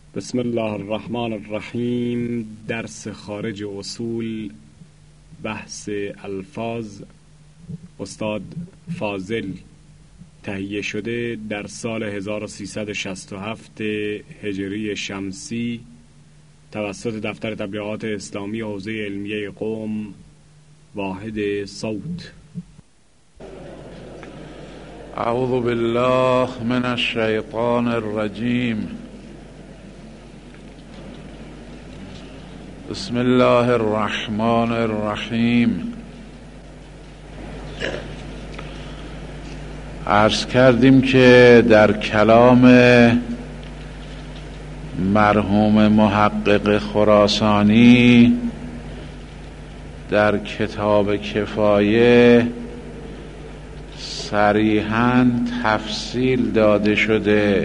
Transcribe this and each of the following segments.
بسم الله الرحمن الرحیم. درس خارج اصول، بحث الفاظ، استاد فاضل، تهیه شده در سال 1367 هجری شمسی توسط دفتر تبلیغات اسلامی حوزه علمیه قم، واحد صوت. اعوذ بالله من الشیطان الرجیم. بسم الله الرحمن الرحیم. عرض کردیم که در کلام مرحوم محقق خراسانی در کتاب کفایه صریحاً تفصیل داده شده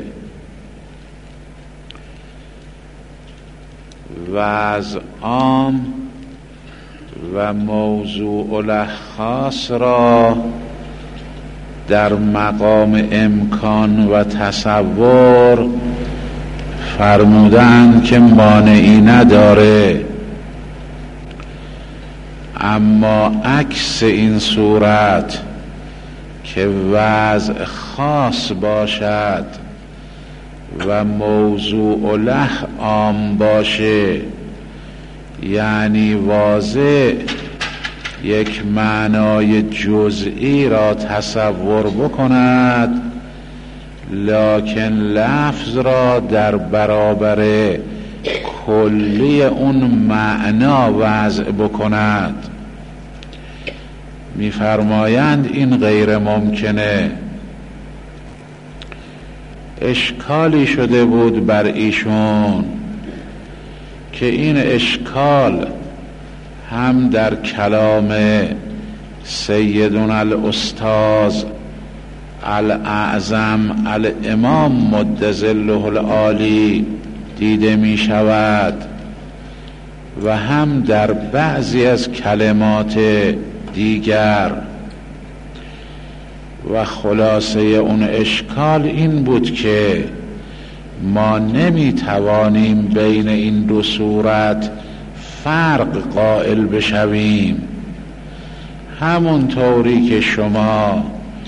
وضع عام و موضوع الخاص را در مقام امکان و تصور فرمودند که مانعی نداره، اما عکس این صورت که وضع خاص باشد و موضوع له عام باشه، یعنی واضح یک معنای جزئی را تصور بکند لکن لفظ را در برابر کلی اون معنا وضع بکند. می‌فرمایند این غیر ممکنه. اشکالی شده بود بر ایشون که این اشکال هم در کلام سیدنا الاستاذ الاعظم الامام مد ظله العالی دیده می شود و هم در بعضی از کلمات دیگر، و خلاصه اون اشکال این بود که ما نمی توانیم بین این دو صورت فرق قائل بشویم. همون طوری که شما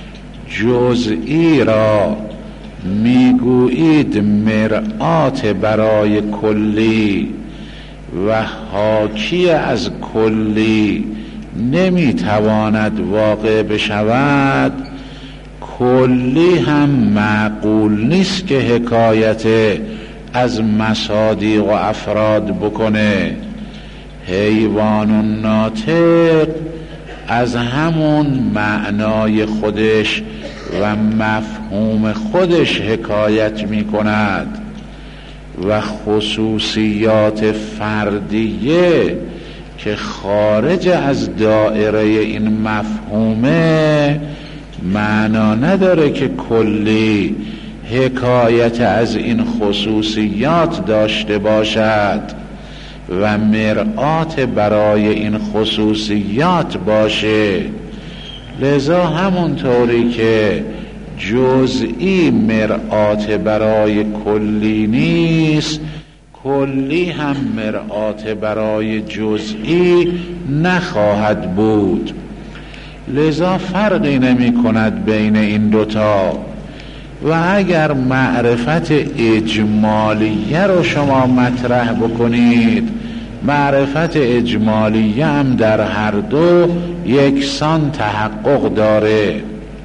جزئی را میگویید مرآت برای کلی و حاکی از کلی نمیتواند واقع بشود، کلی هم معقول نیست که حکایت از مصادیق و افراد بکنه. حیوان ناطق از همون معنای خودش و مفهوم خودش حکایت می کند و خصوصیات فردیه که خارج از دایره این مفهومه معنا نداره که کلی حکایت از این خصوصیات داشته باشد و مرآت برای این خصوصیات باشه. لذا همونطوری که جزئی مرآت برای کلی نیست، کلی هم مرآت برای جزئی نخواهد بود. لذا فرقی نمی کند بین این دوتا. و اگر معرفت اجمالیه رو شما مطرح بکنید، معرفت اجمالیه هم در هر دو یکسان تحقق داره.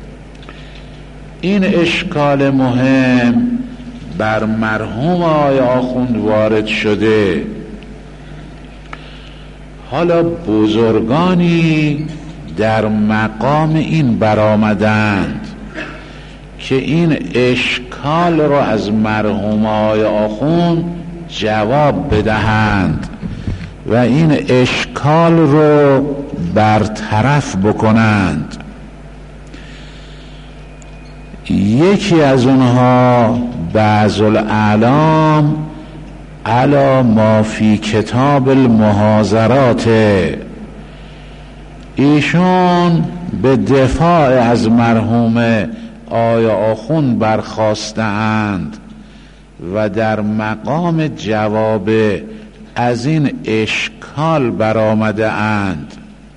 این اشکال مهم بر مرحوم آقای آخوند وارد شده. حالا بزرگانی در مقام این برآمدند که این اشکال رو از مرحوم آقای آخوند جواب بدهند و این اشکال رو برطرف بکنند. یکی از اونها بعض الاعلام علی ما فی کتاب المحاضرات، ایشون به دفاع از مرحوم آقای آخوند برخاستند و در مقام جواب از این اشکال برآمده اند.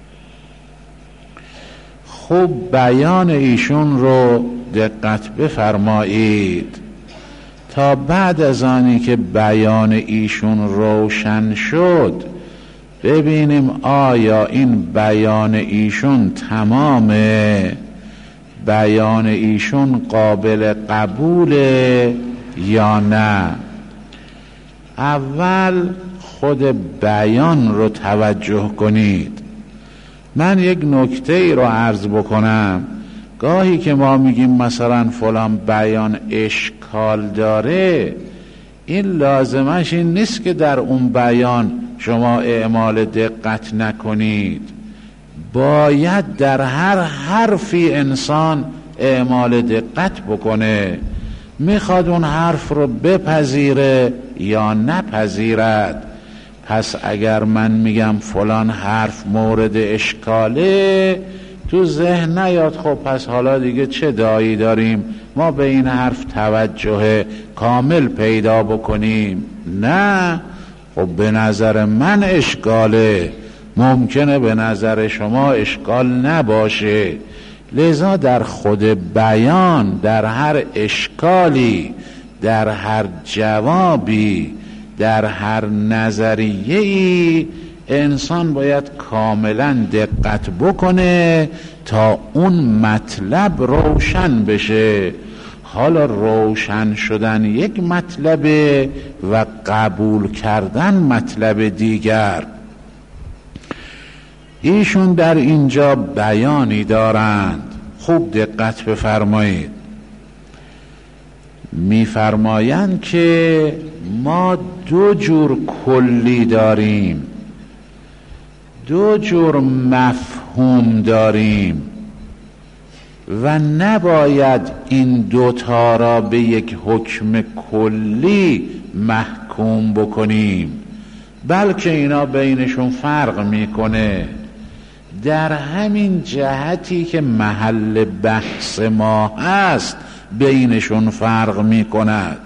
خوب بیان ایشون رو دقت بفرمایید تا بعد از آنی که بیان ایشون روشن شد ببینیم آیا این بیان ایشون تمامه، بیان ایشون قابل قبوله یا نه. اول خود بیان رو توجه کنید. من یک نکته ای رو عرض بکنم. گاهی که ما میگیم مثلا فلان بیان اشکال داره، این لازمش این نیست که در اون بیان شما اعمال دقت نکنید. باید در هر حرفی انسان اعمال دقت بکنه، میخواد اون حرف رو بپذیره یا نپذیرد. پس اگر من میگم فلان حرف مورد اشکاله، تو ذهن نیاد خب پس حالا دیگه چه دایی داریم ما به این حرف توجه کامل پیدا بکنیم. نه، خب به نظر من اشکاله، ممکنه به نظر شما اشکال نباشه. لذا در خود بیان، در هر اشکالی، در هر جوابی، در هر نظریه‌ای انسان باید کاملا دقت بکنه تا اون مطلب روشن بشه. حالا روشن شدن یک مطلبه و قبول کردن مطلب دیگر. ایشون در اینجا بیانی دارند، خوب دقت بفرمایید. میفرمایند که ما دو جور کلی داریم، دو جور مفهوم داریم و نباید این دوتا را به یک حکم کلی محکوم بکنیم، بلکه اینا بینشون فرق میکنه. در همین جهتی که محل بحث ما هست بینشون فرق میکند.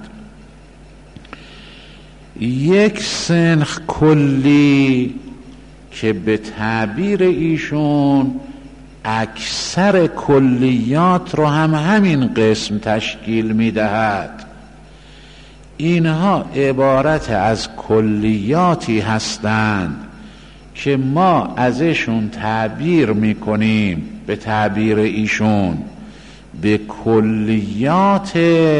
یک سنخ کلی که به تعبیر ایشون اکثر کلیات رو همین قسم تشکیل میدهد. اینها عبارت از کلیاتی هستند که ما ازشون تعبیر میکنیم به تعبیر ایشون به کلیات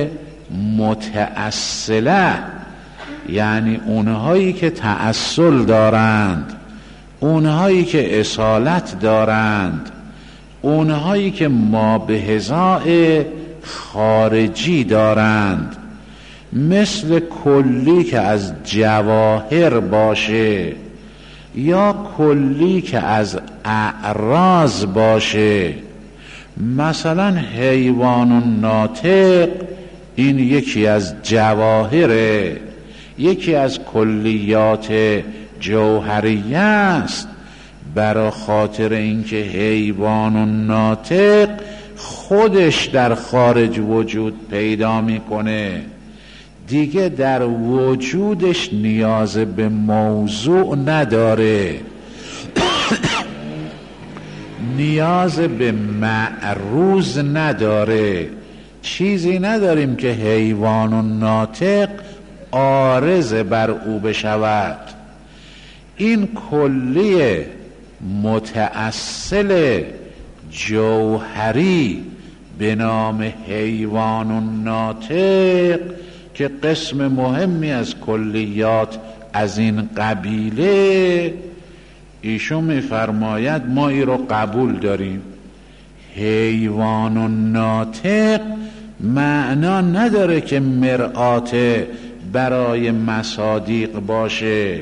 متأصله، یعنی اونهایی که تأصل دارند، اونهایی که اصالت دارند، اونهایی که مابحضاء خارجی دارند، مثل کلی که از جواهر باشه یا کلی که از اعراض باشه. مثلا حیوان ناطق این یکی از جواهره، یکی از کلیات جوهریه است. برای خاطر اینکه حیوان ناطق خودش در خارج وجود پیدا میکنه، دیگه در وجودش نیاز به موضوع نداره، نیاز به معروض نداره. چیزی نداریم که حیوان ناطق عارض بر او بشود. این کلیه متأصل جوهری به نام حیوان ناطق که قسم مهمی از کلیات از این قبیله، ایشون میفرماید ما ای رو قبول داریم. حیوان ناطق معنا نداره که مرآت برای مصادیق باشه.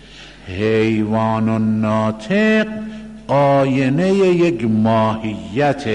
حیوان ناطق آینه یک ماهیت،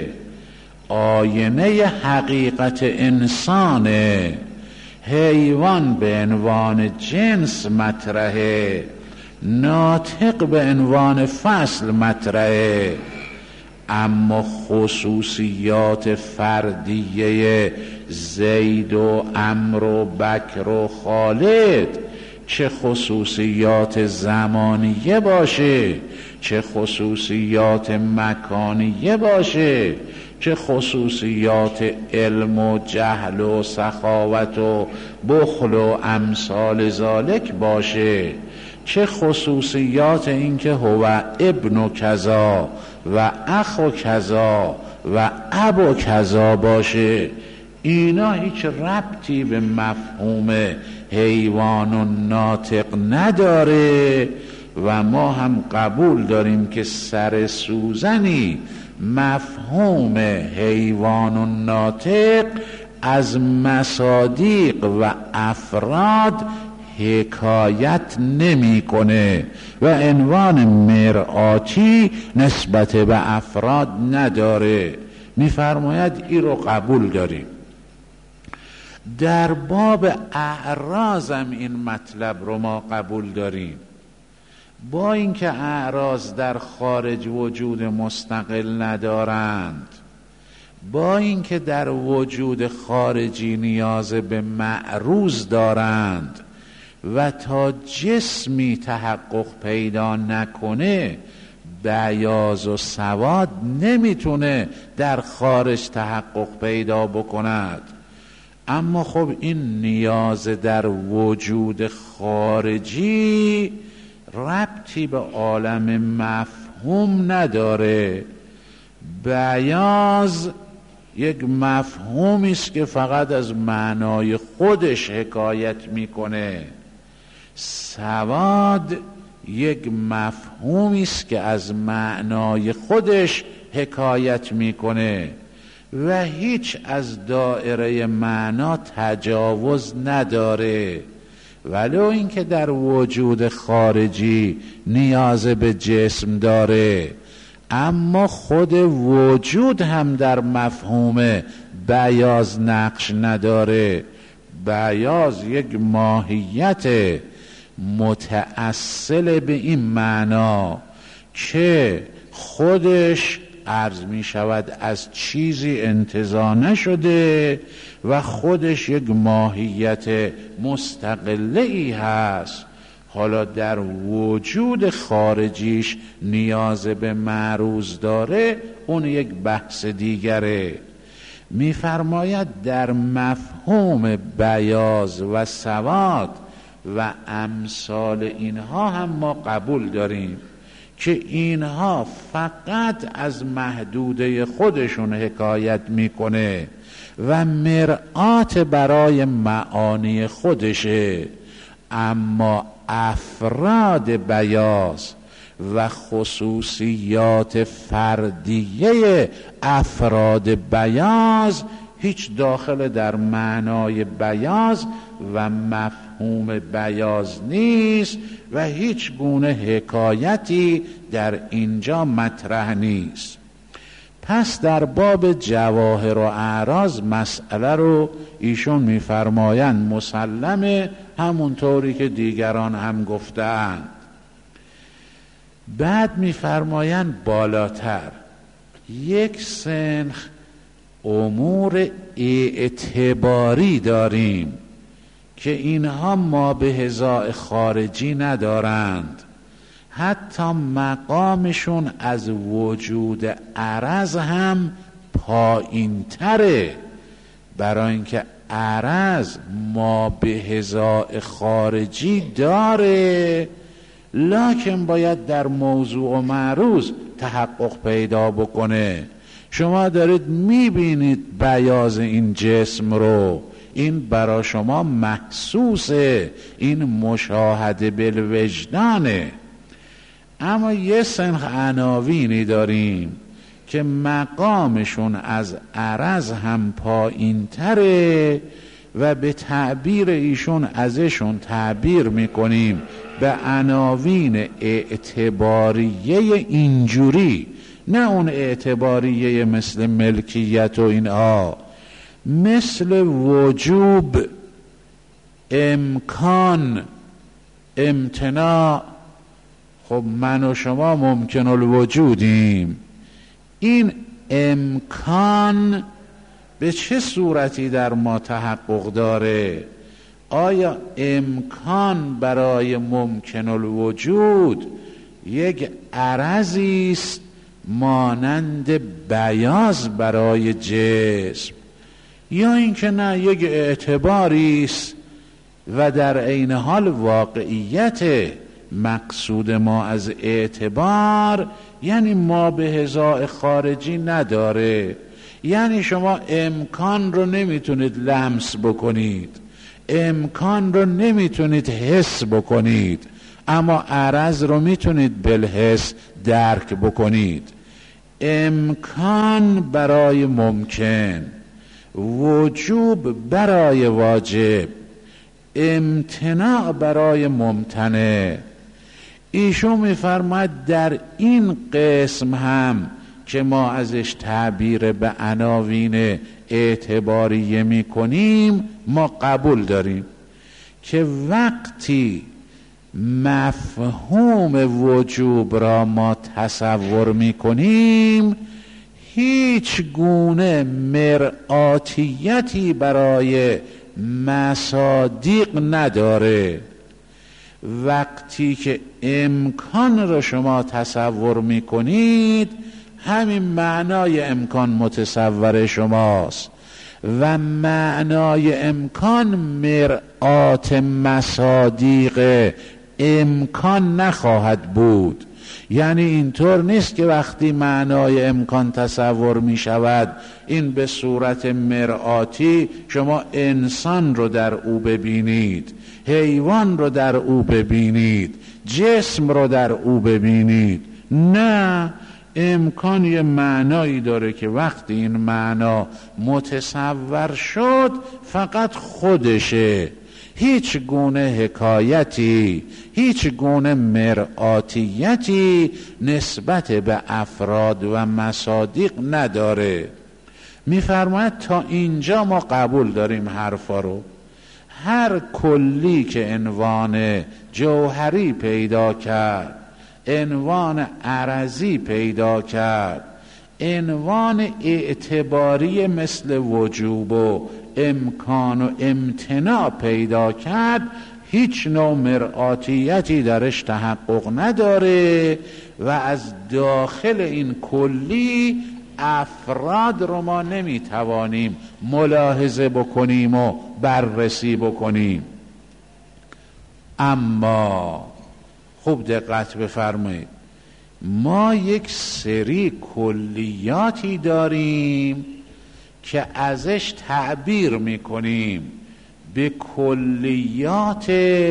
آینه حقیقت انسانه. حیوان به عنوان جنس مطرحه، ناطق به عنوان فصل مطرحه، اما خصوصیات فردیه زید و عمر و بکر و خالد، چه خصوصیات زمانیه باشه، چه خصوصیات مکانیه باشه، چه خصوصیات علم و جهل و سخاوت و بخل و امثال ذالک باشه، چه خصوصیات این که هو ابن کذا و اخ و کذا و اب و کذا باشه، اینا هیچ ربطی به مفهوم حیوان و ناطق نداره و ما هم قبول داریم که سر سوزنی مفهوم حیوان و ناطق از مصادیق و افراد حکایت نمیکنه و عنوان مرآتی نسبت به افراد نداره. میفرماید این رو قبول داریم. در باب اعراض هم این مطلب رو ما قبول داریم. با اینکه اعراض در خارج وجود مستقل ندارند، با اینکه در وجود خارجی نیاز به معروض دارند و تا جسمی تحقق پیدا نکنه بیاض و سواد نمیتونه در خارج تحقق پیدا بکند، اما خب این نیاز در وجود خارجی ربطی به عالم مفهوم نداره. بیاض یک مفهومی است که فقط از معنای خودش حکایت میکنه، سواد یک مفهومی است که از معنای خودش حکایت میکنه و هیچ از دایره معنا تجاوز نداره، ولو اینکه در وجود خارجی نیاز به جسم داره، اما خود وجود هم در مفهوم بیاض نقش نداره. بیاض یک ماهیت متأصل به این معنا که خودش عرض می شود از چیزی انتزاع نشده و خودش یک ماهیت مستقله ای هست. حالا در وجود خارجیش نیاز به معروض داره، اون یک بحث دیگره. میفرماید در مفهوم بیاض و سواد و امثال اینها هم ما قبول داریم که اینها فقط از محدوده خودشون حکایت میکنه و مرآت برای معانی خودشه، اما افراد بیاض و خصوصیات فردیه افراد بیاض هیچ داخل در معنای بیاض و مفهوم بیاض نیست و هیچ گونه حکایتی در اینجا مطرح نیست. پس در باب جواهر و اعراض مسئله رو ایشون میفرمایند مسلمه، همونطوری که دیگران هم گفتند. بعد میفرمایند بالاتر یک سنخ امور اعتباری داریم که اینها ما به هزار خارجی ندارند، حتی مقامشون از وجود عرض هم پایین تره، برای اینکه عرض ما به هزار خارجی داره، لکن باید در موضوع و معروض تحقق پیدا بکنه. شما دارید میبینید بیاض این جسم رو، این برای شما محسوسه، این مشاهده بالوجدانه، اما یه سنخ عناوینی داریم که مقامشون از عرض هم پایین تره و به تعبیر ایشون ازشون تعبیر میکنیم به عناوین اعتباریه اینجوری، نه اون اعتباریه مثل ملکیت و اینها، مثل وجوب، امکان، امتناع. خب من و شما ممکن الوجودیم، این امکان به چه صورتی در ما تحقق داره؟ آیا امکان برای ممکن الوجود یک عرضی است مانند بیاض برای جسم، یا اینکه نه یک اعتباری است و در عین حال واقعیت مقصود ما از اعتبار یعنی ما به هزار خارجی نداره؟ یعنی شما امکان رو نمیتونید لمس بکنید، امکان رو نمیتونید حس بکنید، اما عرض رو میتونید بالحس درک بکنید. امکان برای ممکن، وجوب برای واجب، امتناع برای ممتنع. ایشون میفرماید در این قسم هم که ما ازش تعبیر به عناوین اعتباریه میکنیم ما قبول داریم که وقتی مفهوم وجوب را ما تصور میکنیم هیچ گونه مرآتیتی برای مصادیق نداره. وقتی که امکان را شما تصور میکنید همین معنای امکان متصور شماست و معنای امکان مرآت مصادیق امکان نخواهد بود. یعنی اینطور نیست که وقتی معنای امکان تصور می شود این به صورت مرآتی شما انسان رو در او ببینید، حیوان رو در او ببینید، جسم رو در او ببینید. نه، امکان یه معنایی داره که وقتی این معنا متصور شد فقط خودشه، هیچ گونه حکایتی، هیچ گونه مرآتیتی نسبت به افراد و مصادیق نداره. میفرماید تا اینجا ما قبول داریم حرفا رو. هر کلی که عنوان جوهری پیدا کرد، عنوان عرضی پیدا کرد، عنوان اعتباری مثل وجوب و امکان و امتناع پیدا کرد، هیچ نوع مرآتیتی درش تحقق نداره و از داخل این کلی افراد رو ما نمیتوانیم ملاحظه بکنیم و بررسی بکنیم. اما خوب دقت بفرمایید، ما یک سری کلیاتی داریم که ازش تعبیر میکنیم به کلیات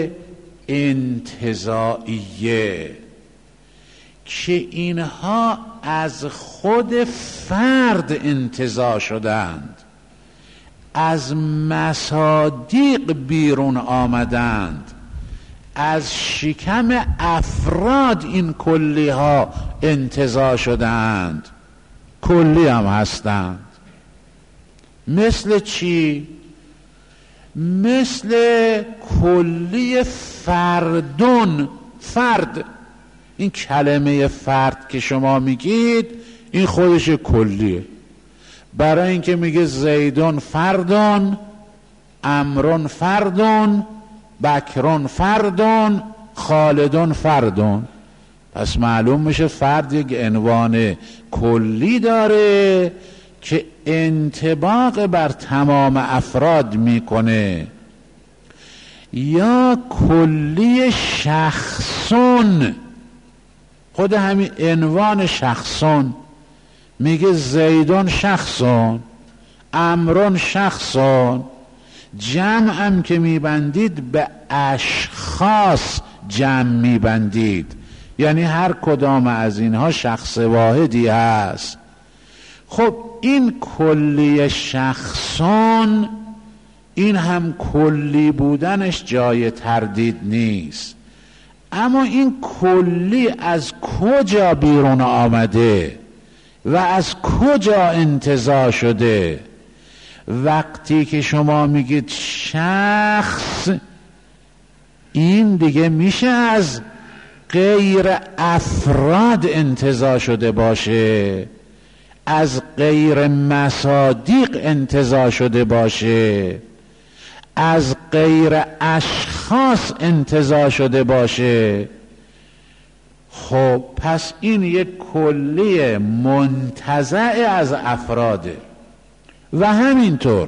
انتزاعیه که اینها از خود فرد انتزاع شدند، از مصادیق بیرون آمدند، از شکم افراد این کلی ها انتزاع شدند، کلی هم هستند. مثل چی؟ مثل کلی فردون. فرد، این کلمه فرد که شما میگید این خودش کلیه. برای اینکه میگه زیدون فردون، امرون فردون، بکرون فردون، خالدون فردون، پس معلوم میشه فرد یک عنوان کلی داره که انطباق بر تمام افراد میکنه. یا کلی شخصون، خود همین عنوان شخصون میگه زیدون شخصون، امرون شخصون. جمعم که میبندید به اشخاص جمع میبندید، یعنی هر کدام از اینها شخص واحدی هست. خب این کلی شخصان، این هم کلی بودنش جای تردید نیست، اما این کلی از کجا بیرون آمده و از کجا انتزاع شده؟ وقتی که شما میگید شخص، این دیگه میشه از غیر افراد انتزاع شده باشه. از غیر مصادیق انتزاع شده باشه، از غیر اشخاص انتزاع شده باشه، خب پس این یک کلی منتزع از افراده. و همینطور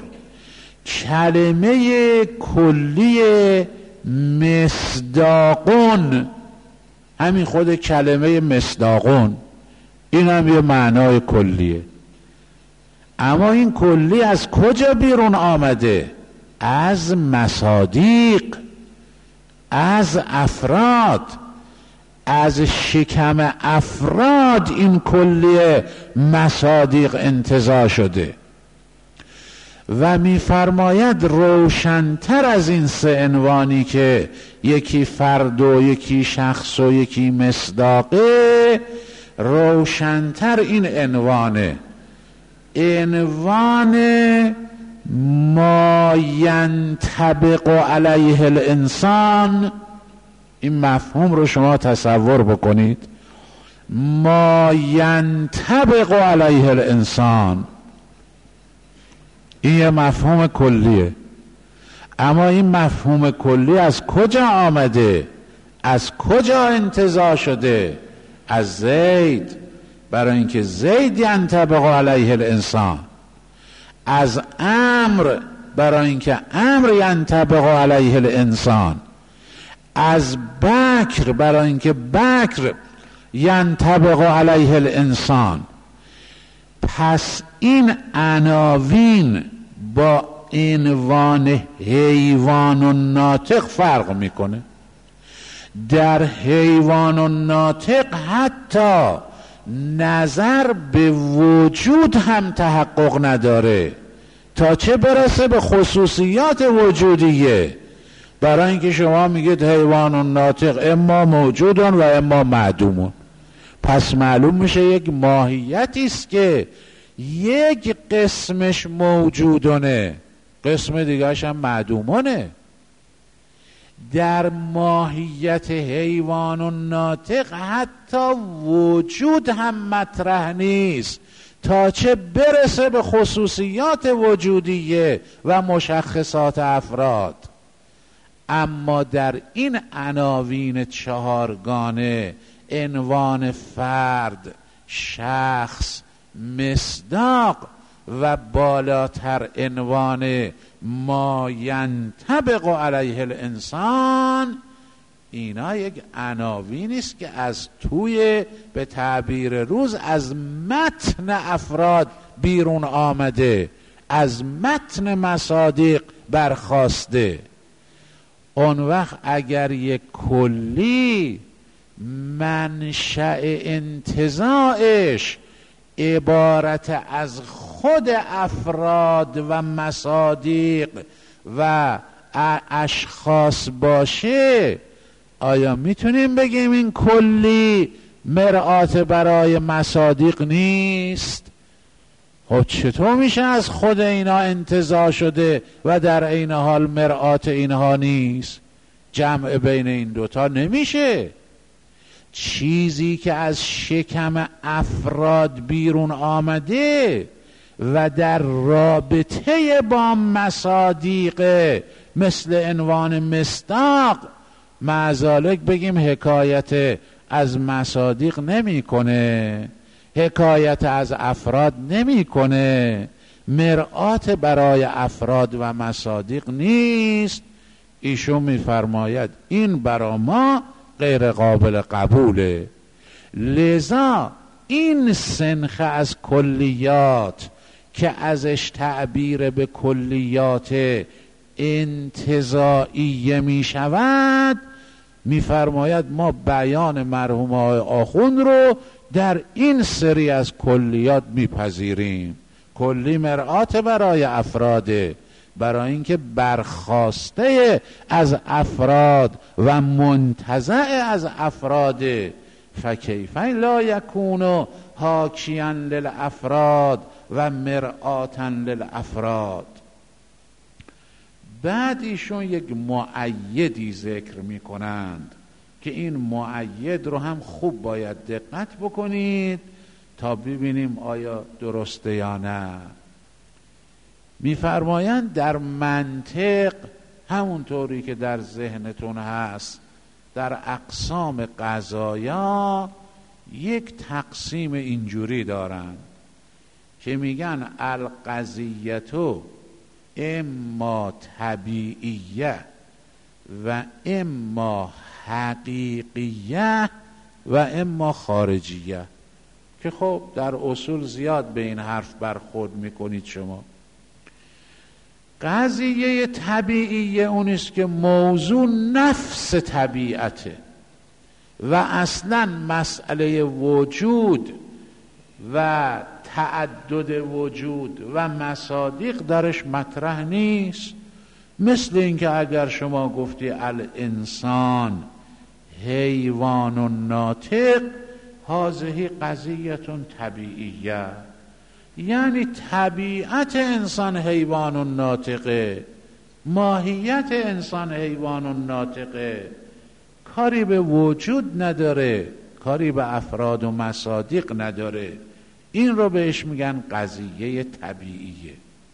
کلمه کلی مصداقون، همین خود کلمه مصداقون این هم یه معنای کلیه. اما این کلی از کجا بیرون آمده؟ از مصادیق، از افراد، از شکم افراد این کلی مصادیق انتزاع شده. و می‌فرماید روشن‌تر از این سه عنوانی که یکی فرد و یکی شخص و یکی مصداقه، روشن‌تر این عنوانه، عنوان ما ینطبق علیه الانسان. این مفهوم رو شما تصور بکنید، ما ینطبق علیه الانسان، این یه مفهوم کلیه. اما این مفهوم کلی از کجا آمده؟ از کجا انتزاع شده؟ از زید، برای اینکه زید ینطبق علیه الانسان. از امر، برای اینکه امر ینطبق علیه الانسان. از بکر، برای اینکه بکر ینطبق علیه الانسان. پس این عناوین با عنوان حیوان و ناطق فرق میکنه. در حیوان و ناطق حتی نظر به وجود هم تحقق نداره، تا چه برسه به خصوصیات وجودیه. برای اینکه شما میگید حیوان و ناطق اما موجودن و اما معدومون، پس معلوم میشه یک ماهیتی است که یک قسمش موجودونه، قسم دیگرش هم معدومونه. در ماهیت حیوان و ناطق حتی وجود هم مطرح نیست، تا چه برسه به خصوصیات وجودیه و مشخصات افراد. اما در این عناوین چهارگانه، عنوان فرد، شخص، مصداق و بالاتر عنوان ما ینطبق علیه الانسان، اینا یک عناوینی است که از توی، به تعبیر روز، از متن افراد بیرون آمده، از متن مصادیق برخاسته. اون وقت اگر یک کلی منشأ انتزاعش عبارت از خود افراد و مصادیق و اشخاص باشه، آیا میتونیم بگیم این کلی مرآت برای مصادیق نیست؟ خب چطور میشه از خود اینا انتزاع شده و در عین حال مرآت اینها نیست؟ جمع بین این دوتا نمیشه. چیزی که از شکم افراد بیرون آمده و در رابطه با مصادیق مثل عنوان مصداق، معذالک بگیم حکایت از مصادیق نمی کنه، حکایت از افراد نمی کنه، مرآت برای افراد و مصادیق نیست. ایشون میفرماید این برا ما غیر قابل قبوله. لذا این سنخ از کلیات که ازش تعبیر به کلیات انتزاعیه می شود، میفرماید ما بیان مرحوم آقای آخوند رو در این سری از کلیات میپذیریم. کلی مرآت برای افراده، برای اینکه برخاسته از افراد و منتزع از افراده. فکیف لا یکون حاکیا للافراد و مرآتا للافراد. بعد ایشون یک مؤیدی ذکر می کنند که این مؤید رو هم خوب باید دقت بکنید تا ببینیم آیا درسته یا نه. میفرمایند در منطق همونطوری که در ذهنتون هست در اقسام قضایا یک تقسیم اینجوری دارن که میگن القضیتو اما طبیعیه و اما حقیقیه و اما خارجیه، که خب در اصول زیاد به این حرف برخورد میکنید شما. قضیه طبیعیه اونیست که موضوع نفس طبیعته و اصلا مسئله وجود و تعدد وجود و مصادیق درش مطرح نیست. مثل اینکه اگر شما گفتی الانسان حیوان ناطق، هذه قضیه طبیعیه، یعنی طبیعت انسان حیوان ناطقه، ماهیت انسان حیوان ناطقه، کاری به وجود نداره، کاری به افراد و مصادیق نداره. این رو بهش میگن قضیه طبیعیه.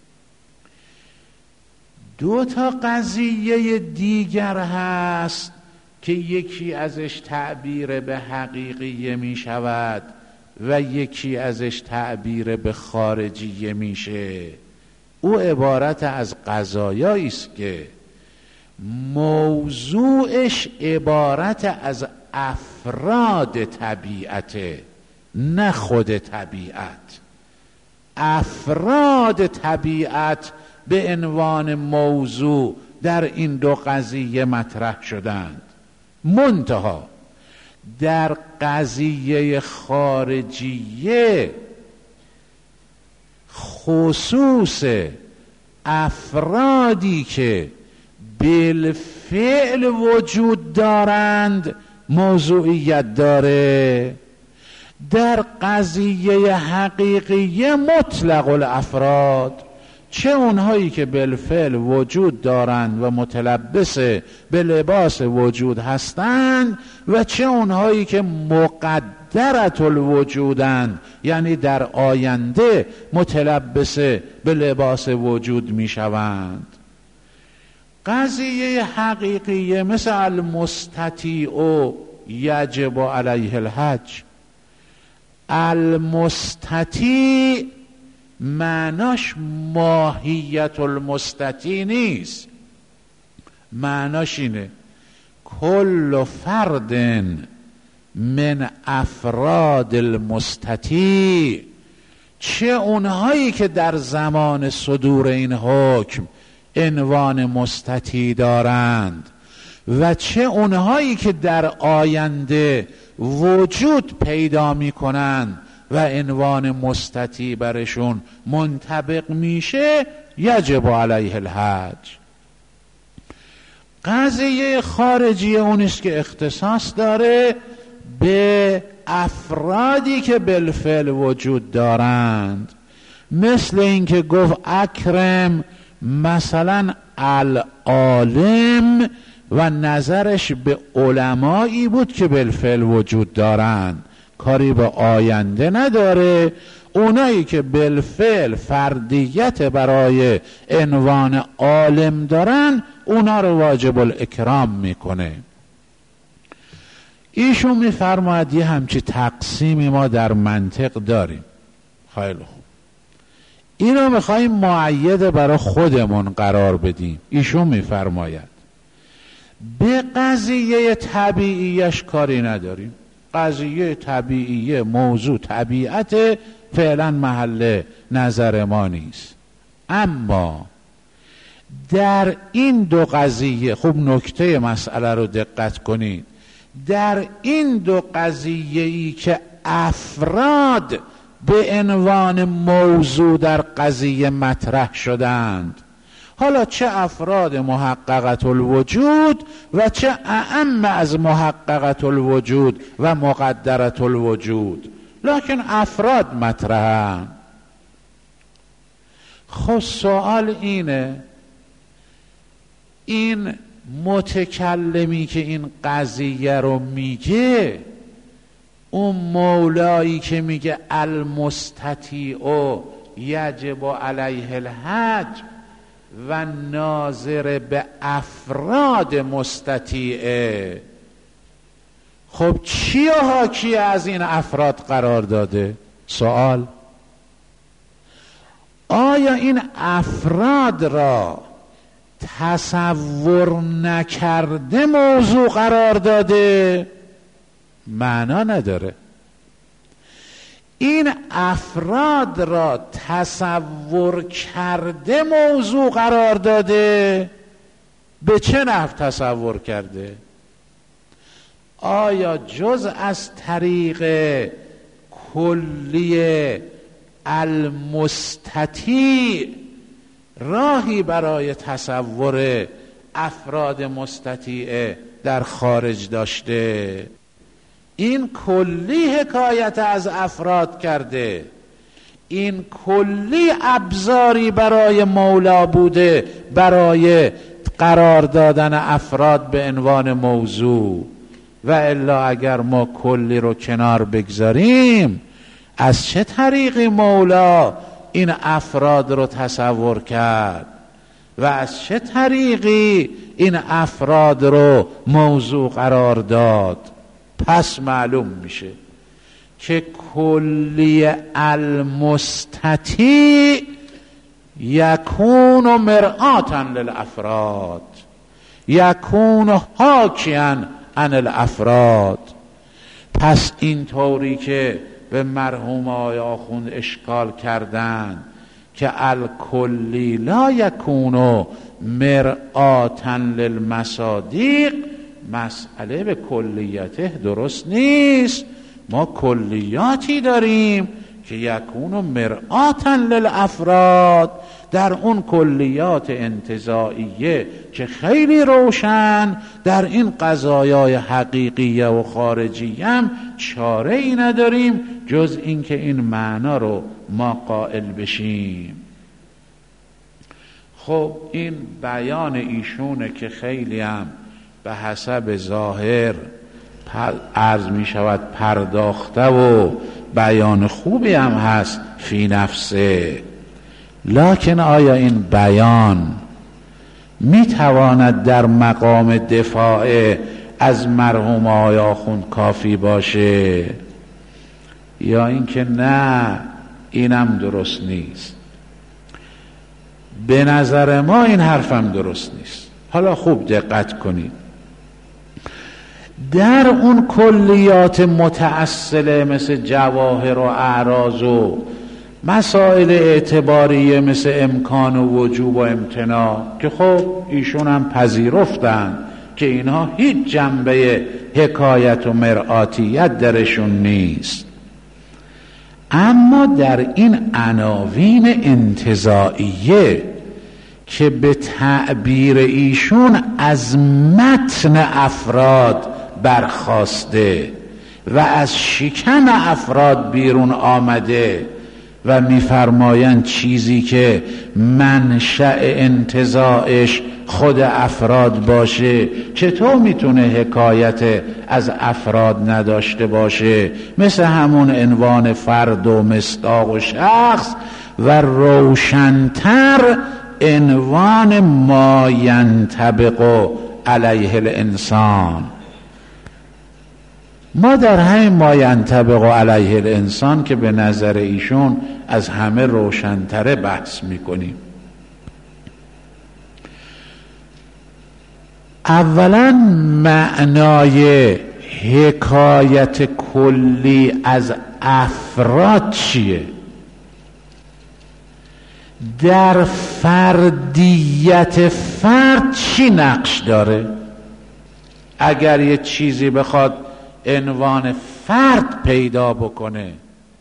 دو تا قضیه دیگر هست که یکی ازش تعبیر به حقیقیه میشود و یکی ازش تعبیر به خارجیه میشه. او عبارت از قضایایی است که موضوعش عبارت از افراد طبیعته، نه خود طبیعت. افراد طبیعت به عنوان موضوع در این دو قضیه مطرح شدند. منتها در قضیه خارجیه خصوص افرادی که بالفعل وجود دارند موضوعیت داره. در قضیه حقیقیه مطلق الافراد، چه اونهایی که بالفعل وجود دارند و متلبس به لباس وجود هستند و چه اونهایی که مقدرت الوجودند، یعنی در آینده متلبس به لباس وجود می شوند. قضیه حقیقیه مثل المستطیع یجب علیه الحج. المستطیع معناش ماهیت المستطیع نیست، معناش اینه کل فرد من افراد المستطیع، چه اونهایی که در زمان صدور این حکم عنوان مستطیع دارند و چه اونهایی که در آینده وجود پیدا می کنند و عنوان مستطیع برشون منطبق میشه، یجب علیه الحج. قضیه خارجی اونیست که اختصاص داره به افرادی که بالفعل وجود دارند. مثل اینکه گفت اکرم مثلا العالم و نظرش به علمایی بود که بالفعل وجود دارند، کاری به آینده نداره. اونایی که بالفعل فردیت برای عنوان عالم دارن اونا رو واجب الاکرام میکنه. ایشون میفرماید یه همچی تقسیمی ما در منطق داریم. خیلی خوب، اینو میخواییم معید برای خودمون قرار بدیم. ایشون میفرماید به قضیه طبیعیش کاری نداریم. قضیه طبیعیه موضوع طبیعت، فعلا محل نظر ما نیست. اما در این دو قضیه، خوب نکته مسئله رو دقت کنید، در این دو قضیه‌ای که افراد به عنوان موضوع در قضیه مطرح شدند، حالا چه افراد محققت الوجود و چه اعم از محققت الوجود و مقدرت الوجود، لکن افراد مطرحن. خب سوال اینه، این متکلمی که این قضیه رو میگه اون مولایی که میگه المستطیع یجب علیه الحج و ناظر به افراد مستطیعه، خب چی و حاکی از این افراد قرار داده؟ سوال، آیا این افراد را تصور نکرده موضوع قرار داده؟ معنا نداره. این افراد را تصور کرده موضوع قرار داده. به چه نحو تصور کرده؟ آیا جز از طریق کلی المستطیع راهی برای تصور افراد مستطیع در خارج داشته؟ این کلی حکایت از افراد کرده، این کلی ابزاری برای مولا بوده برای قرار دادن افراد به عنوان موضوع. و الا اگر ما کلی رو کنار بگذاریم، از چه طریقی مولا این افراد رو تصور کرد و از چه طریقی این افراد رو موضوع قرار داد؟ پس معلوم میشه که کلی المستطیع یکون مرآتا للافراد، یکون حاکیا عن الافراد. پس این طوری که به مرحوم آقای آخوند اشکال کردن که الکلی لا یکون مرآتا للمصادیق، مسئله به کلیته درست نیست. ما کلیاتی داریم که یکون مرآتا للافراد، در اون کلیات انتزاعیه که خیلی روشن، در این قضایای حقیقیه و خارجیه هم چاره ای نداریم جز اینکه این معنا رو ما قائل بشیم. خب این بیان ایشونه که خیلی هم به حسب ظاهر عرض می شود پرداخته و بیان خوبی هم هست فی نفسه، لکن آیا این بیان می تواند در مقام دفاع از مرحوم آقای آخوند کافی باشه، یا اینکه نه اینم درست نیست؟ به نظر ما این حرفم درست نیست. حالا خوب دقت کنید، در اون کلیات متأصله مثل جواهر و اعراض و مسائل اعتباریه مثل امکان و وجوب و امتناع که خب ایشون هم پذیرفتن که اینها هیچ جنبه حکایت و مرآتیت درشون نیست، اما در این عناوین انتزاعیه که به تعبیر ایشون از متن افراد برخاسته و از شکم افراد بیرون آمده و میفرمایند چیزی که منشأ انتزاعش خود افراد باشه چطور میتونه حکایت از افراد نداشته باشه؟ مثل همون عنوان فرد و مصداق و شخص و روشنتر عنوان ما ینطبق علیه الانسان. ما در همین ما ینطبق علیه الانسان که به نظر ایشون از همه روشنتره بحث میکنیم. اولا معنای حکایت کلی از افراد چیه؟ در فردیت فرد چی نقش داره؟ اگر یه چیزی بخواد عنوان فرد پیدا بکنه،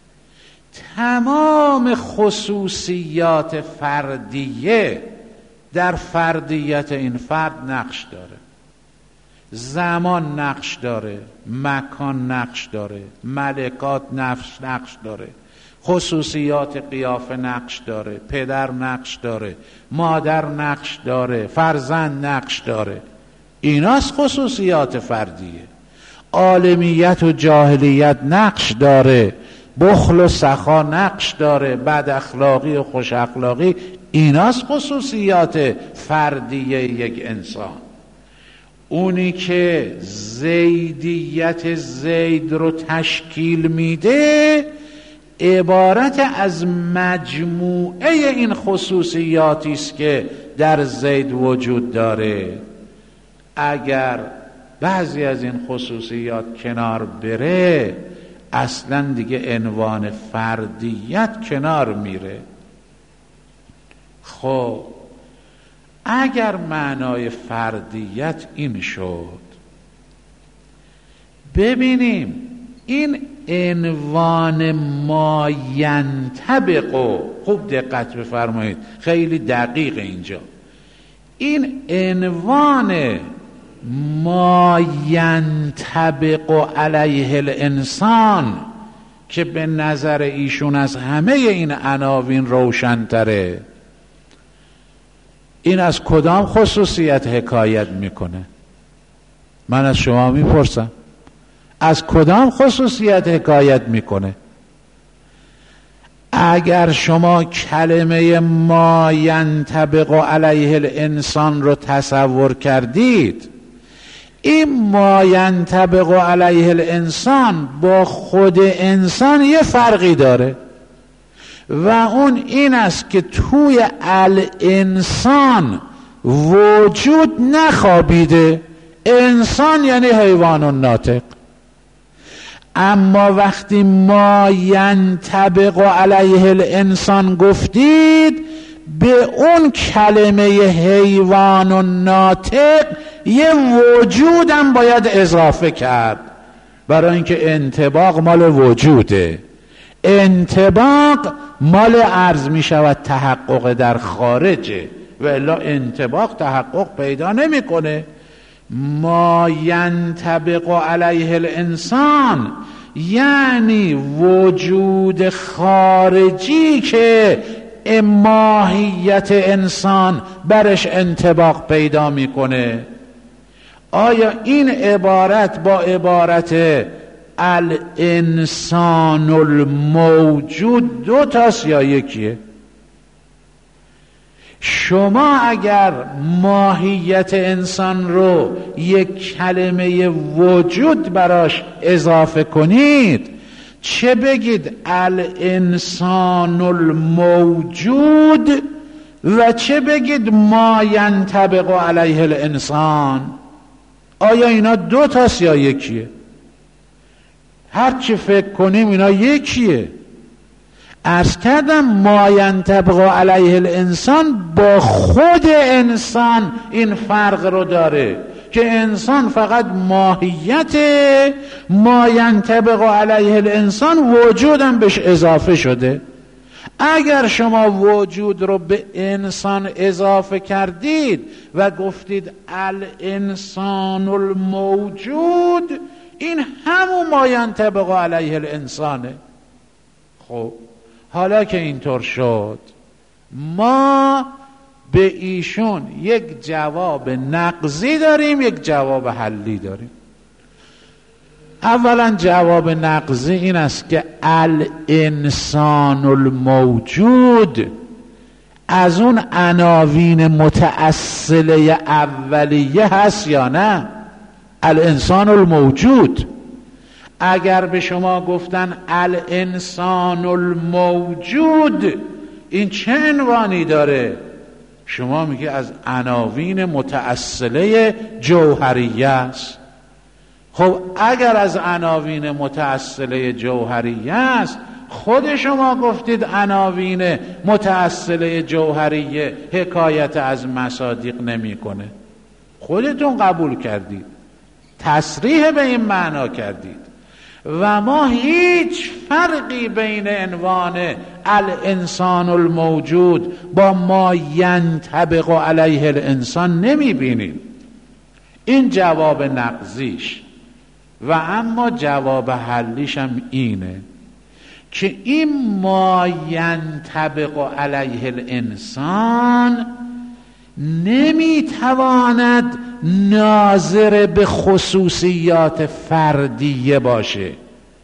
تمام خصوصیات فردیه در فردیت این فرد نقش داره. زمان نقش داره، مکان نقش داره، ملکات نقش داره، خصوصیات قیافه نقش داره، پدر نقش داره، مادر نقش داره، فرزند نقش داره. ایناست خصوصیات فردیه. عالمیت و جاهلیت نقش داره، بخل و سخا نقش داره، بد اخلاقی و خوش اخلاقی، ایناست خصوصیات فردیه یک انسان. اونی که زیدیت زید رو تشکیل میده عبارت از مجموعه این خصوصیاتی است که در زید وجود داره. اگر بعضی از این خصوصیات کنار بره اصلا دیگه عنوان فردیت کنار میره. خب اگر معنای فردیت این شد، ببینیم این عنوان ما ینطبق، خوب دقت بفرمایید، خیلی دقیق اینجا، این عنوان ما ینطبق علیه الانسان که به نظر ایشون از همه این عناوین روشن‌تره، این از کدام خصوصیت حکایت میکنه؟ من از شما میپرسم از کدام خصوصیت حکایت میکنه؟ اگر شما کلمه ما ینطبق علیه الانسان رو تصور کردید، این ما ینطبق علیه الانسان با خود انسان یه فرقی داره و اون این است که توی الانسان وجود نخوابیده. انسان یعنی حیوان ناطق. اما وقتی ما ینطبق علیه الانسان گفتید، به اون کلمه حیوان ناطق یه وجودم باید اضافه کرد، برای اینکه انطباق مال وجوده. انطباق مال عرض می شود تحقق در خارجه و الا انطباق تحقق پیدا نمیکنه. ما ینطبق علیه الانسان یعنی وجود خارجی که ماهیت انسان برش انطباق پیدا میکنه. آیا این عبارت با عبارت الانسان الموجود دو تاست یا یکیه؟ شما اگر ماهیت انسان رو یک کلمه وجود براش اضافه کنید، چه بگید الانسان الموجود و چه بگید ما ینطبق علیه الانسان، آیا اینا دو تاست یا یکیه؟ هر چی فکر کنیم اینا یکیه. عرض کردم ما ینطبق علیه الانسان با خود انسان این فرق رو داره که انسان فقط ماهیت، ما ینطبق علیه الانسان وجودم بهش اضافه شده. اگر شما وجود رو به انسان اضافه کردید و گفتید الانسان الموجود، این همون ما ینطبق علیه الانسانه. خب حالا که اینطور شد، ما به ایشون یک جواب نقضی داریم، یک جواب حلی داریم. اولا جواب نقضی این است که الانسان الموجود از اون عناوین متأصله اولیه هست یا نه؟ الانسان الموجود اگر به شما گفتن الانسان الموجود، این چه عنوانی داره؟ شما میگی از عناوین متأصله جوهریه است. خب اگر از عناوین متأصله جوهریه است، خود شما گفتید عناوین متأصله جوهریه حکایت از مصادیق نمیکنه، خودتون قبول کردید، تصریح به این معنا کردید و ما هیچ فرقی بین عنوان الانسان الموجود با ما ینطبق علیه الانسان نمی بینیم. این جواب نقضیش. و اما جواب حلیش هم اینه که این ما ینطبق علیه الانسان نمیتواند ناظر به خصوصیات فردیه باشه.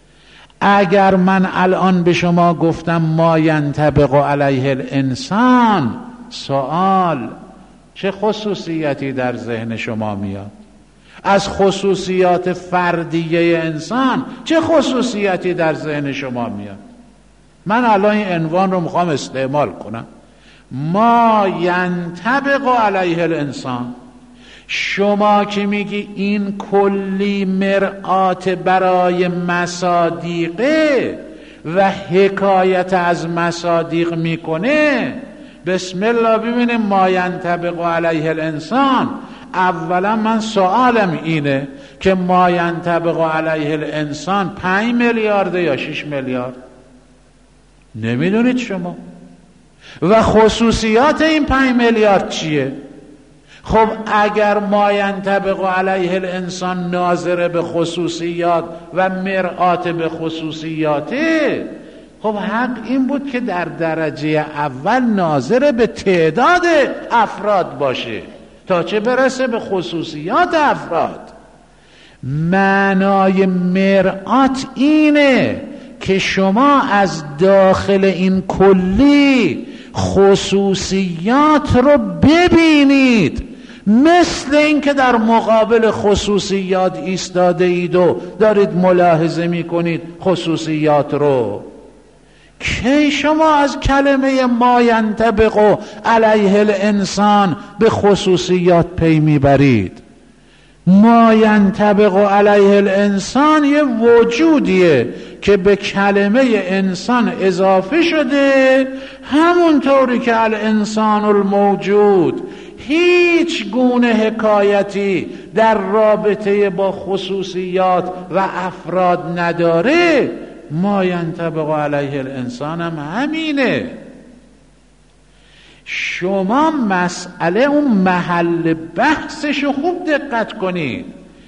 اگر من الان به شما گفتم ما ینطبق علیه الانسان، سوال چه خصوصیتی در ذهن شما میاد؟ از خصوصیات فردیه انسان چه خصوصیتی در ذهن شما میاد؟ من الان این عنوان رو میخوام استعمال کنم، ما ینطبق علیه الانسان. شما که میگی این کلی مرآت برای مصادیقه و حکایت از مصادیق میکنه، بسم الله ببینیم ما ینطبق علیه الانسان. اولا من سوالم اینه که ما ینطبق علیه الانسان 5 میلیارده یا 6 میلیارد؟ نمیدونید شما؟ و خصوصیات این 5 میلیارد چیه؟ خب اگر ما ینطبق علیه الانسان ناظر به خصوصیات و مرآت به خصوصیاته، خب حق این بود که در درجه اول ناظر به تعداد افراد باشه تا چه برسه به خصوصیات افراد. معنای مرآت اینه که شما از داخل این کلی خصوصیات رو ببینید، مثل این که در مقابل خصوصیات ایستاده اید و دارید ملاحظه میکنید خصوصیات رو. کی شما از کلمه ما ینطبق علیه الانسان به خصوصیات پی میبرید؟ ما ینطبق علیه الانسان یه وجودیه که به کلمه انسان اضافه شده، همونطوری که الانسان الموجود هیچ گونه حکایتی در رابطه با خصوصیات و افراد نداره. ما ینطبق علیه الانسان هم همینه. شما مسئله اون محل بحثشو خوب دقت کنید.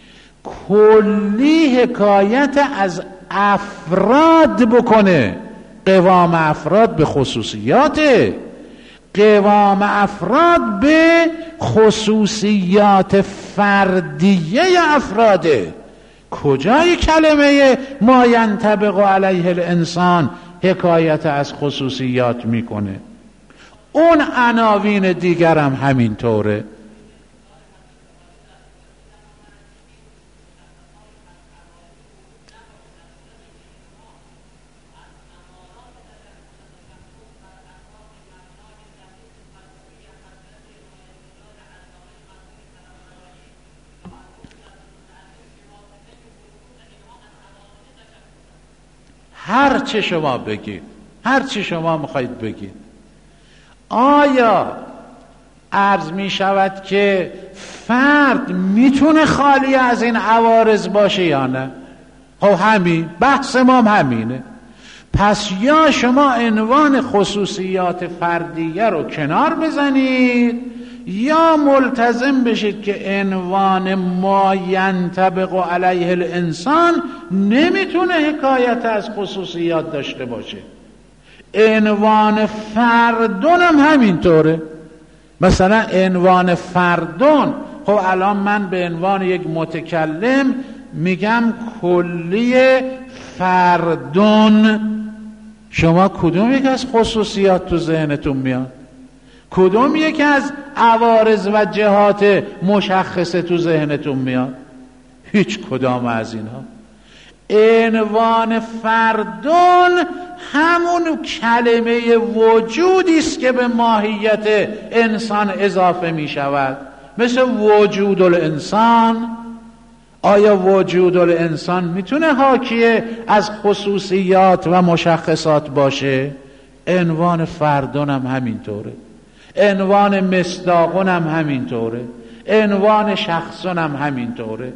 کلی حکایت از افراد بکنه، قوام افراد به خصوصیاته، قوام افراد به خصوصیات فردیه افراده. کجای کلمه ما ینطبق علیه الانسان حکایت از خصوصیات میکنه؟ اون عناوین دیگر هم همینطوره. هر چه شما بگید، هر چه شما میخواید بگید، آیا عرض می شود که فرد میتونه خالی از این عوارض باشه یا نه؟ خب همین بحث ما همینه. پس یا شما عنوان خصوصیات فردیه رو کنار بزنید، یا ملتزم بشید که عنوان ما ینطبق علیه الانسان نمیتونه حکایت از خصوصیات داشته باشه. عنوان فردون هم همینطوره. مثلا عنوان فردون، خب الان من به عنوان یک متکلم میگم کلیه فردون، شما کدوم یک از خصوصیات تو ذهنتون میاد؟ کدوم یک از عوارض و جهات مشخصه تو ذهنتون میاد؟ هیچ کدام از اینها. عنوان فردون همون کلمه وجودی است که به ماهیت انسان اضافه می شود، مثل وجود الانسان. آیا وجود الانسان میتونه حاکی از خصوصیات و مشخصات باشه؟ عنوان فردون هم همینطوره، عنوان مصداقون هم همینطوره، عنوان شخصون هم همینطوره.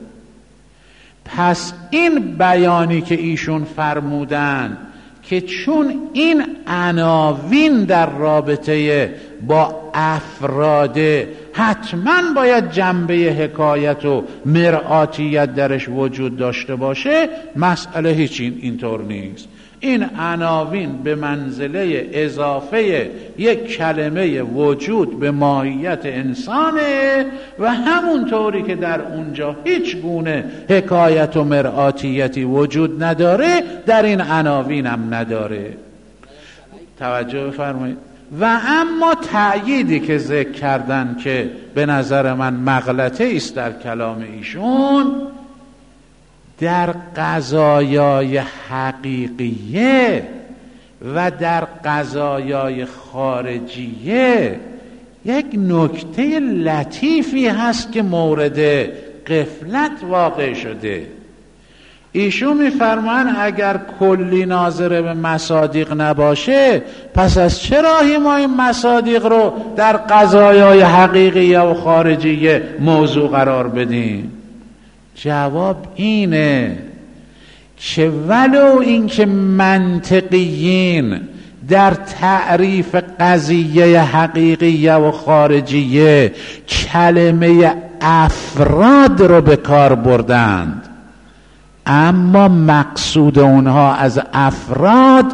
پس این بیانی که ایشون فرمودن که چون این عناوین در رابطه با افراده حتما باید جنبه حکایت و مرآتیت درش وجود داشته باشه، مسئله هیچ اینطور نیست. این عناوین به منزله اضافه یک کلمه وجود به ماهیت انسانه و همونطوری که در اونجا هیچ گونه حکایت و مرآتیتی وجود نداره در این عناوین هم نداره. توجه بفرمایید. و اما تأییدی که ذکر کردن که به نظر من مغلطه است در کلام ایشون، در قضایای حقیقیه و در قضایای خارجیه یک نکته لطیفی هست که مورد غفلت واقع شده. ایشون میفرمان اگر کلی ناظر به مصادیق نباشه پس از چه راهی ما این مصادیق رو در قضایای حقیقیه و خارجیه موضوع قرار بدیم؟ جواب اینه که ولو اینکه منطقیین در تعریف قضیه حقیقیه و خارجیه کلمه افراد رو به کار بردند، اما مقصود اونها از افراد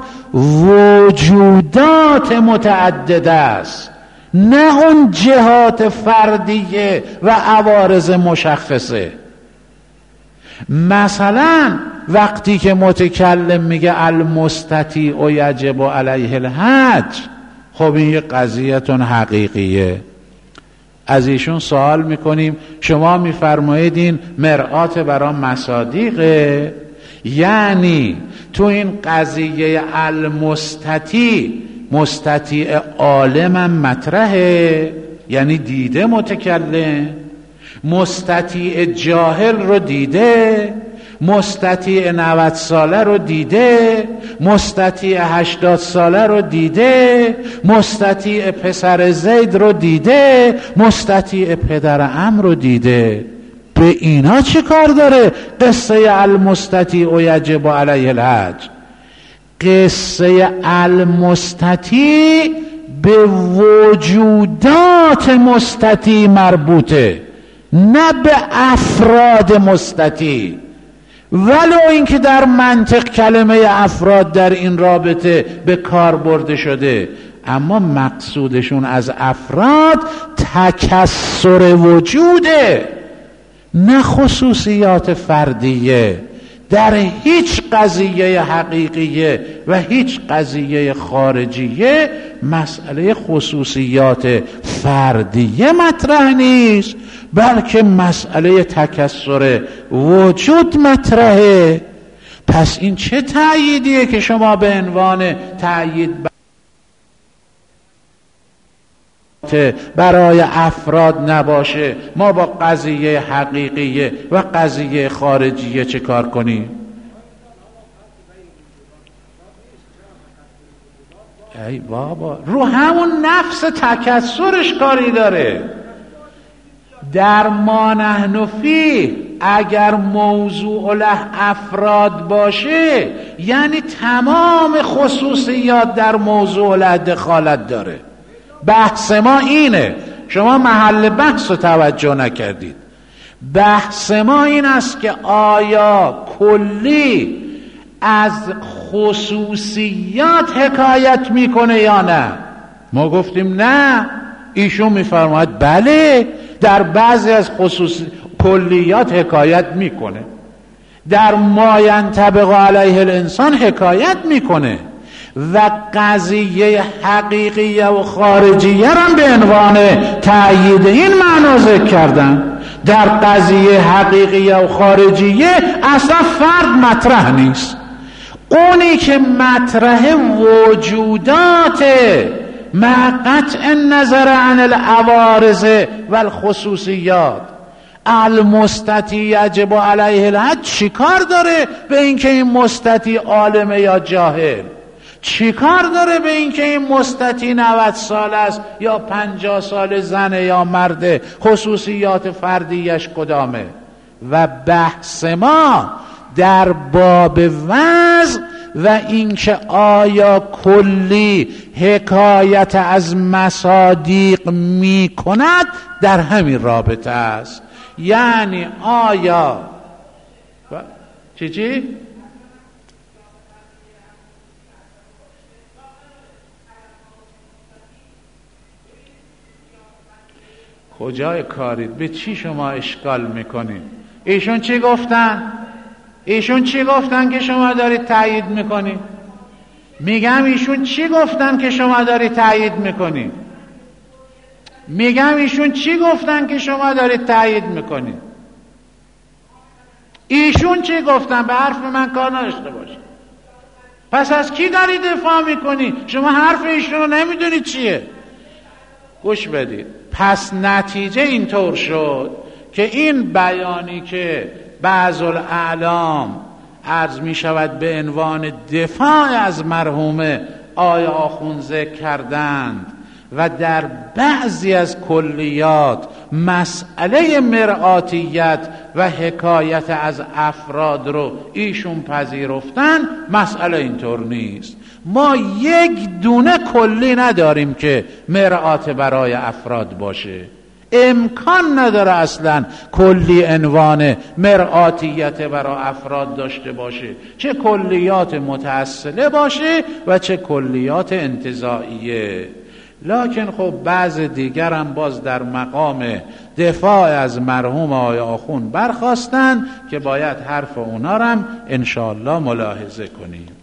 وجودات متعدد است، نه اون جهات فردیه و عوارض مشخصه. مثلا وقتی که متکلم میگه المستطیع یجب علیه الحج، خب این یه قضیه‌تون حقیقیه. از ایشون سوال میکنیم شما میفرمایید این مرآت برای مصادیقه، یعنی تو این قضیه مستطیع عالمم مطرحه، یعنی دیده متکلم، مستطیع جاهل رو دیده، مستطیع 90 ساله رو دیده، مستطیع 80 ساله رو دیده، مستطیع پسر زید رو دیده، مستطیع پدر عمرو رو دیده. به اینا چه کار داره قصه المستطیع یجب علیه الحج؟ قصه المستطیع به وجودات مستطیع مربوطه، نه به افراد مستطیع. ولو اینکه در منطق کلمه افراد در این رابطه به کار برده شده، اما مقصودشون از افراد تکثر وجوده، نه خصوصیات فردیه. در هیچ قضیه حقیقیه و هیچ قضیه خارجیه مسئله خصوصیات فردیه مطرح نیست، بلکه مسئله تکثر وجود مطرحه. پس این چه تأییدیه که شما به عنوان تأیید برای افراد نباشه ما با قضیه حقیقیه و قضیه خارجیه چه کار کنیم؟ ای بابا، رو همون نفس تکثرش کاری داره. در ما نحن فیه اگر موضوع له افراد باشه یعنی تمام خصوصیات در موضوع له دخالت داره. بحث ما اینه، شما محل بحث رو توجه نکردید. بحث ما این است که آیا کلی از خصوصیات حکایت میکنه یا نه؟ ما گفتیم نه. ایشون میفرماید بله، در بعضی از کلیات حکایت میکنه، در ما ینطبق علیه الانسان حکایت میکنه و قضیه حقیقیه و خارجیه هم به عنوان تأیید این معنا ذکر کردن. در قضیه حقیقیه و خارجیه اصلا فرد مطرح نیست، اونی که مطرح وجوداته مع قطع النظر عن العوارض و الخصوصیات. المستطیع یجب علیه الحج چی کار داره به اینکه این مستطیع عالمه یا جاهل؟ چی کار داره به اینکه این مستطیع 90 سال است یا 50 سال زنه یا مرده؟ خصوصیات فردیش کدامه؟ و بحث ما در باب وضع و اینکه آیا کلی حکایت از مصادیق می کند در همین رابطه است. یعنی آیا چی؟ کجای کارید؟ به چی شما اشکال میکنید؟ ایشون چی گفتن؟ ایشون چی گفتن که شما دارید تایید میکنید؟ میگم ایشون چی گفتن که شما دارید تایید میکنید؟ میگم ایشون چی گفتن که شما دارید تایید میکنید؟ ایشون چی گفتن؟ به حرف من کار نداشته باشید. پس از کی دارید دفاع میکنید؟ شما حرف ایشون رو نمیدونید چیه. گوش بدید. پس نتیجه اینطور شد که این بیانی که بعض الاعلام عرض می شود به عنوان دفاع از مرحوم آیا آخوند ذکر کردند و در بعضی از کلیات مسئله مرآتیت و حکایت از افراد رو ایشون پذیرفتن، مسئله اینطور نیست. ما یک دونه کلی نداریم که مرآت برای افراد باشه. امکان نداره اصلا کلی عنوان مرآتیت برای افراد داشته باشه، چه کلیات متأصله باشه و چه کلیات انتزاعیه. لکن خب بعض دیگر هم باز در مقام دفاع از مرحوم آقای آخوند برخاستن که باید حرف اونا رو هم انشاءالله ملاحظه کنیم.